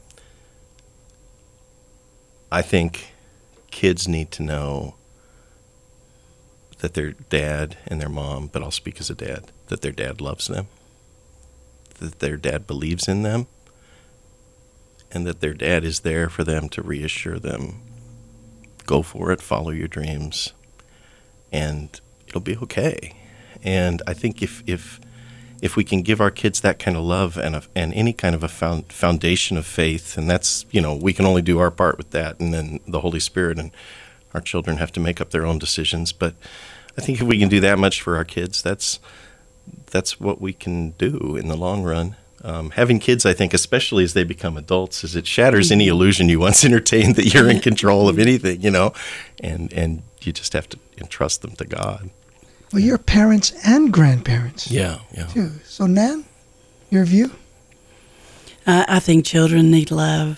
I think kids need to know that their dad and their mom, but I'll speak as a dad, that their dad loves them, that their dad believes in them, and that their dad is there for them to reassure them, go for it, follow your dreams, and it'll be okay. And I think if if if we can give our kids that kind of love and a, and any kind of a found, foundation of faith, and that's, you know, we can only do our part with that, and then the Holy Spirit and our children have to make up their own decisions. But I think if we can do that much for our kids, that's that's what we can do in the long run. Um, having kids, I think, especially as they become adults, is it shatters any illusion you once entertained that you're in control of anything, you know, and and you just have to entrust them to God. Well, you're parents and grandparents. Yeah, yeah. Too. So, Nan, your view? Uh, I think children need love.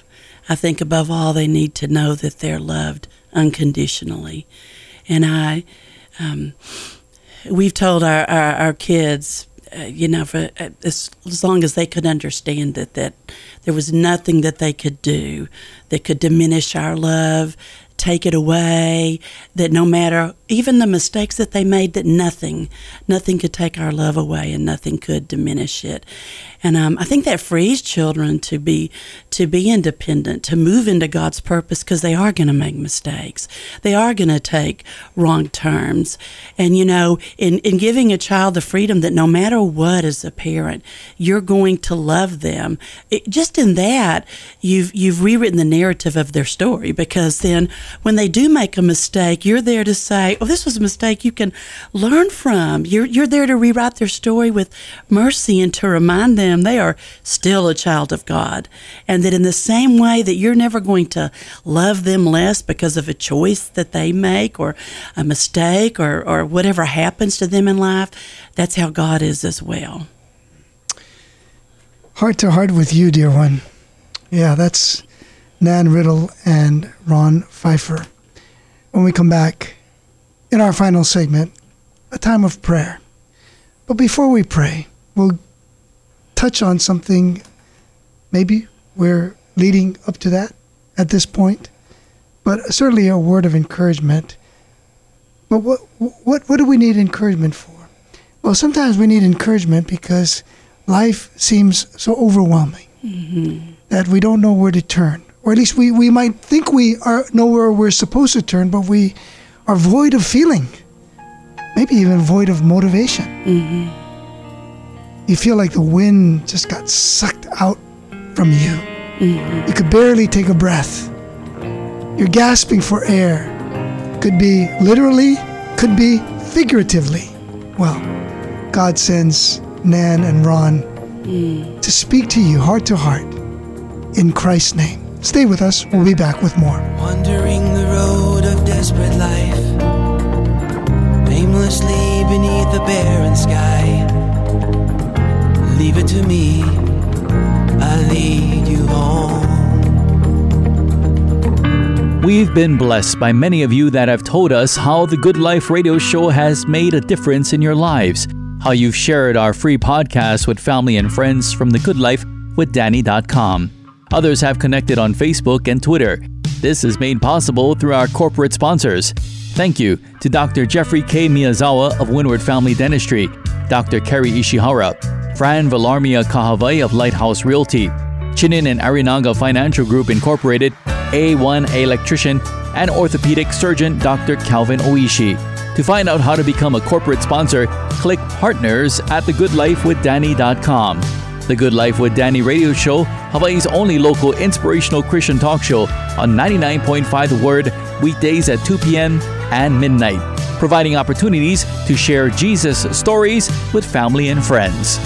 I think above all, they need to know that they're loved unconditionally. And I, um, we've told our, our, our kids, uh, you know, for uh, as, as long as they could understand that, that there was nothing that they could do that could diminish our love, take it away, that no matter even the mistakes that they made, that nothing, nothing could take our love away and nothing could diminish it. And um, I think that frees children to be to be independent, to move into God's purpose, because they are going to make mistakes. They are going to take wrong turns. And, you know, in, in giving a child the freedom that no matter what, as a parent, you're going to love them, it, just in that, you've, you've rewritten the narrative of their story, because then when they do make a mistake, you're there to say, oh, this was a mistake you can learn from. You're, you're there to rewrite their story with mercy and to remind them they are still a child of God. And that in the same way that you're never going to love them less because of a choice that they make or a mistake or, or whatever happens to them in life, that's how God is as well. Heart to heart with you, dear one. Yeah, that's Nan Riddle and Ron Pfeiffer. When we come back in our final segment, a time of prayer. But before we pray, we'll touch on something. Maybe we're leading up to that at this point, but certainly a word of encouragement. But what what what do we need encouragement for? Well, sometimes we need encouragement because life seems so overwhelming mm-hmm. that we don't know where to turn. Or at least we, we might think we are know where we're supposed to turn, but we are void of feeling, maybe even void of motivation. Mm-hmm. You feel like the wind just got sucked out from you. Mm-hmm. You could barely take a breath. You're gasping for air. Could be literally, could be figuratively. Well, God sends Nan and Ron mm. to speak to you heart to heart in Christ's name. Stay with us. We'll be back with more. Wandering the road of desperate life, aimlessly beneath the barren sky. Leave it to me, I'll lead you home. We've been blessed by many of you that have told us how the Good Life radio show has made a difference in your lives, how you've shared our free podcast with family and friends from the good life with danny dot com. Others have connected on Facebook and Twitter. This is made possible through our corporate sponsors. Thank you to Doctor Jeffrey K. Miyazawa of Windward Family Dentistry, Doctor Kerry Ishihara, Fran Villarmia Kahavai of Lighthouse Realty, Chinin and Arinaga Financial Group Incorporated, A one Electrician, and orthopedic surgeon Doctor Calvin Oishi. To find out how to become a corporate sponsor, click Partners at the good life with danny dot com. The Good Life with Danny radio show, Hawaii's only local inspirational Christian talk show on ninety-nine point five The Word, weekdays at two p.m. and midnight, providing opportunities to share Jesus stories with family and friends.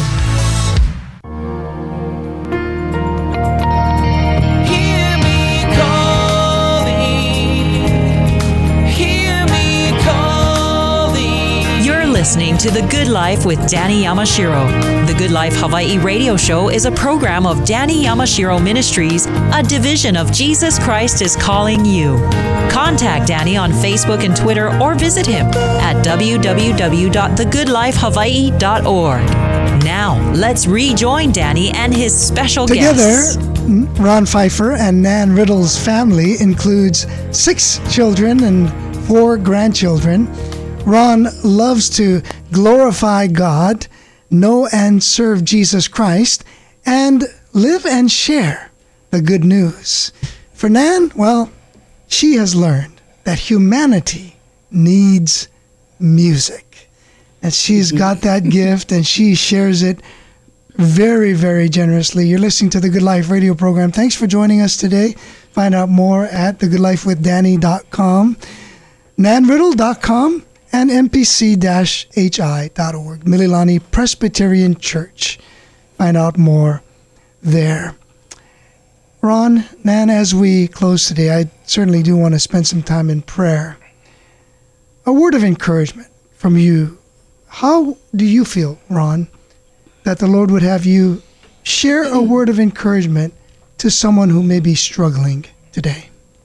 Listening to The Good Life with Danny Yamashiro. The Good Life Hawaii radio show is a program of Danny Yamashiro Ministries, a division of Jesus Christ is Calling You. Contact Danny on Facebook and Twitter or visit him at w w w dot the good life hawaii dot org. Now, let's rejoin Danny and his special Together, guests. Together, Ron Pfeiffer and Nan Riddle's family includes six children and four grandchildren. Ron loves to glorify God, know and serve Jesus Christ, and live and share the good news. For Nan, well, she has learned that humanity needs music. And she's got that gift and she shares it very, very generously. You're listening to the Good Life radio program. Thanks for joining us today. Find out more at the good life with danny dot com, nan riddle dot com, and m p c dash h i dot org, Mililani Presbyterian Church. Find out more there. Ron, Nan, as we close today, I certainly do want to spend some time in prayer. A word of encouragement from you. How do you feel, Ron, that the Lord would have you share a word of encouragement to someone who may be struggling today?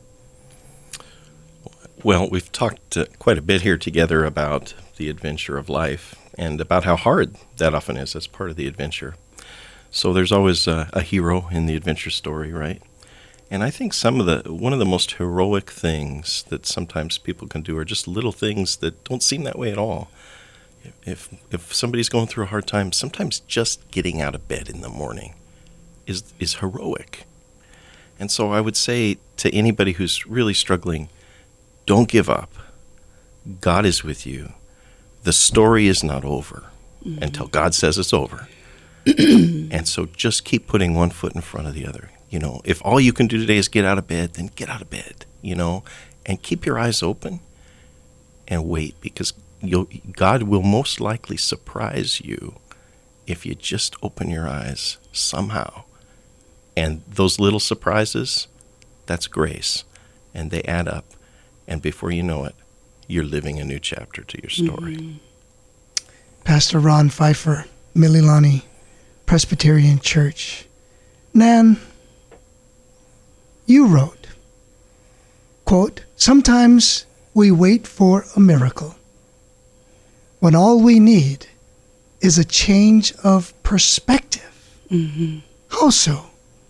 Well, we've talked uh, quite a bit here together about the adventure of life and about how hard that often is as part of the adventure. So there's always a, a hero in the adventure story, right? And I think some of the one of the most heroic things that sometimes people can do are just little things that don't seem that way at all. If if somebody's going through a hard time, sometimes just getting out of bed in the morning is is heroic. And so I would say to anybody who's really struggling, don't give up. God is with you. The story is not over mm-hmm. until God says it's over. And so just keep putting one foot in front of the other. You know, if all you can do today is get out of bed, then get out of bed, you know, and keep your eyes open and wait, because you'll, God will most likely surprise you if you just open your eyes somehow. And those little surprises, that's grace, and they add up. And before you know it, you're living a new chapter to your story. Mm-hmm. Pastor Ron Pfeiffer, Mililani Presbyterian Church. Nan, you wrote, quote, "Sometimes we wait for a miracle when all we need is a change of perspective." Mm-hmm. How so?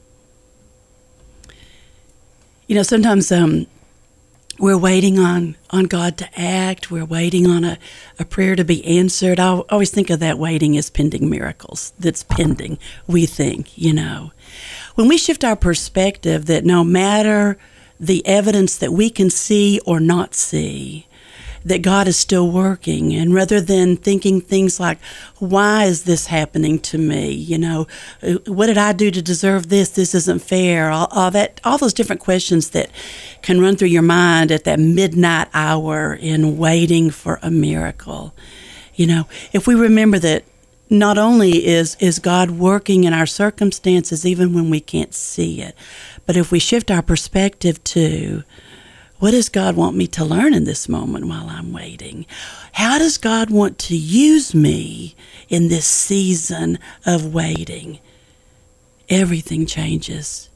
You know, sometimes um, we're waiting on, on God to act. We're waiting on a, a prayer to be answered. I always think of that waiting as pending miracles. That's pending, we think, you know. When we shift our perspective that no matter the evidence that we can see or not see, that God is still working, and rather than thinking things like, why is this happening to me? You know, what did I do to deserve this? This isn't fair. All, all that, all those different questions that can run through your mind at that midnight hour in waiting for a miracle. You know, if we remember that not only is, is God working in our circumstances even when we can't see it, but if we shift our perspective to, what does God want me to learn in this moment while I'm waiting? How does God want to use me in this season of waiting? Everything changes.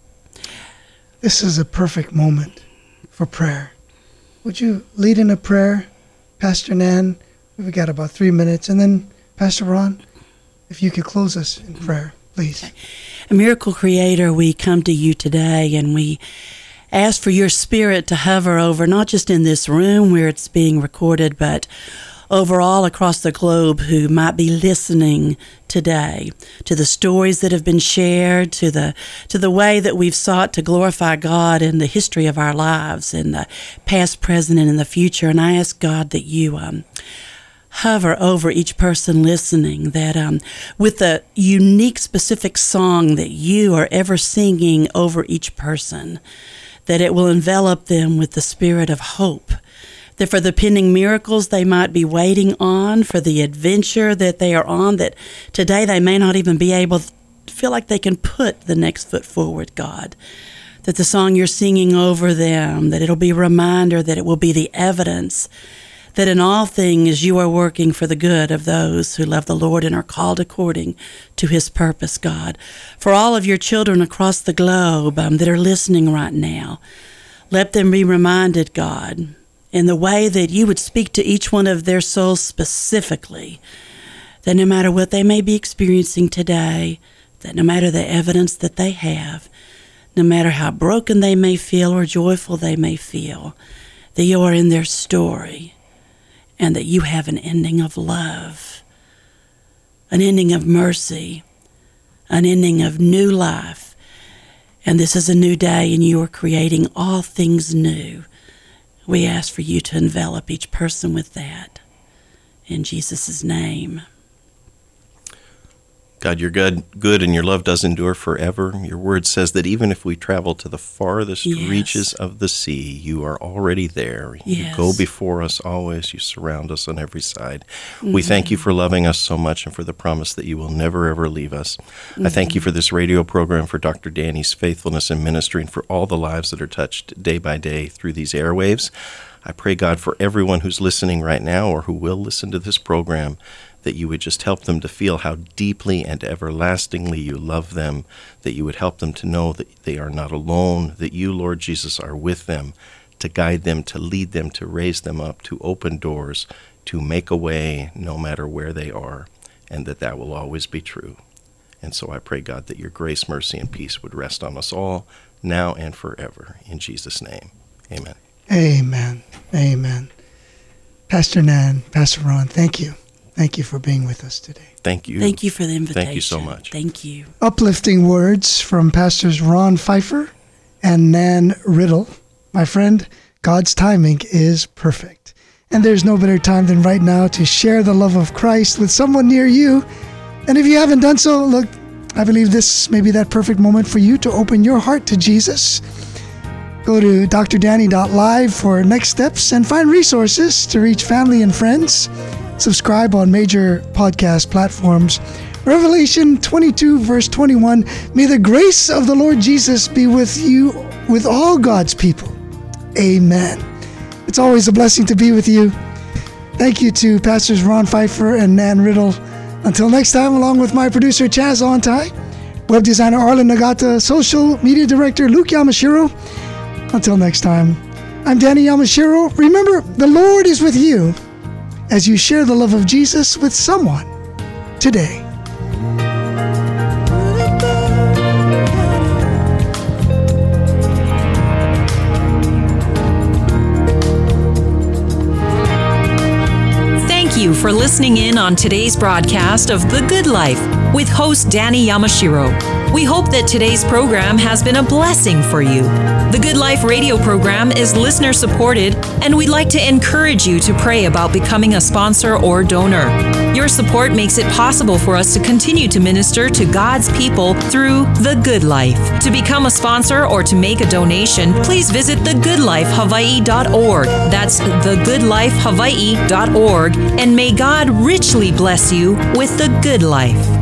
This is a perfect moment for prayer. Would you lead in a prayer, Pastor Nan? We've got about three minutes. And then, Pastor Ron, if you could close us in prayer, please. Okay. A miracle creator, we come to you today and we ask for your spirit to hover over, not just in this room where it's being recorded, but over all across the globe who might be listening today to the stories that have been shared, to the to the way that we've sought to glorify God in the history of our lives, in the past, present, and in the future. And I ask God that you um, hover over each person listening, that um, with the unique, specific song that you are ever singing over each person, that it will envelop them with the spirit of hope, that for the pending miracles they might be waiting on, for the adventure that they are on, that today they may not even be able to feel like they can put the next foot forward, God. That the song you're singing over them, that it'll be a reminder, that it will be the evidence that in all things you are working for the good of those who love the Lord and are called according to his purpose, God. For all of your children across the globe um, that are listening right now, let them be reminded, God, in the way that you would speak to each one of their souls specifically, that no matter what they may be experiencing today, that no matter the evidence that they have, no matter how broken they may feel or joyful they may feel, that you are in their story, and that you have an ending of love, an ending of mercy, an ending of new life. And this is a new day, and you are creating all things new. We ask for you to envelop each person with that. In Jesus' name. God, you're good, good, and your love does endure forever. Your word says that even if we travel to the farthest yes. reaches of the sea, you are already there. You yes. go before us always. You surround us on every side. Mm-hmm. We thank you for loving us so much and for the promise that you will never, ever leave us. Mm-hmm. I thank you for this radio program, for Doctor Danny's faithfulness in ministry, and for all the lives that are touched day by day through these airwaves. I pray, God, for everyone who's listening right now or who will listen to this program, that you would just help them to feel how deeply and everlastingly you love them, that you would help them to know that they are not alone, that you, Lord Jesus, are with them, to guide them, to lead them, to raise them up, to open doors, to make a way no matter where they are, and that that will always be true. And so I pray, God, that your grace, mercy, and peace would rest on us all, now and forever. In Jesus' name, amen. Amen. Amen. Pastor Nan, Pastor Ron, thank you. Thank you for being with us today. Thank you. Thank you for the invitation. Thank you so much. Thank you. Uplifting words from Pastors Ron Pfeiffer and Nan Riddle. My friend, God's timing is perfect. And there's no better time than right now to share the love of Christ with someone near you. And if you haven't done so, look, I believe this may be that perfect moment for you to open your heart to Jesus. Go to d r danny dot live for next steps and find resources to reach family and friends. Subscribe on major podcast platforms. Revelation twenty-two, verse twenty-one, may the grace of the Lord Jesus be with you, with all God's people. Amen. It's always a blessing to be with you. Thank you to Pastors Ron Pfeiffer and Nan Riddle. Until next time, along with my producer Chaz Ontai, web designer Arlen Nagata, social media director Luke Yamashiro. Until next time, I'm Danny Yamashiro. Remember, the Lord is with you as you share the love of Jesus with someone today. Thank you for listening in on today's broadcast of The Good Life with host Danny Yamashiro. We hope that today's program has been a blessing for you. The Good Life radio program is listener supported, and we'd like to encourage you to pray about becoming a sponsor or donor. Your support makes it possible for us to continue to minister to God's people through The Good Life. To become a sponsor or to make a donation, please visit the good life hawaii dot org. That's the good life hawaii dot org, and may God richly bless you with the good life.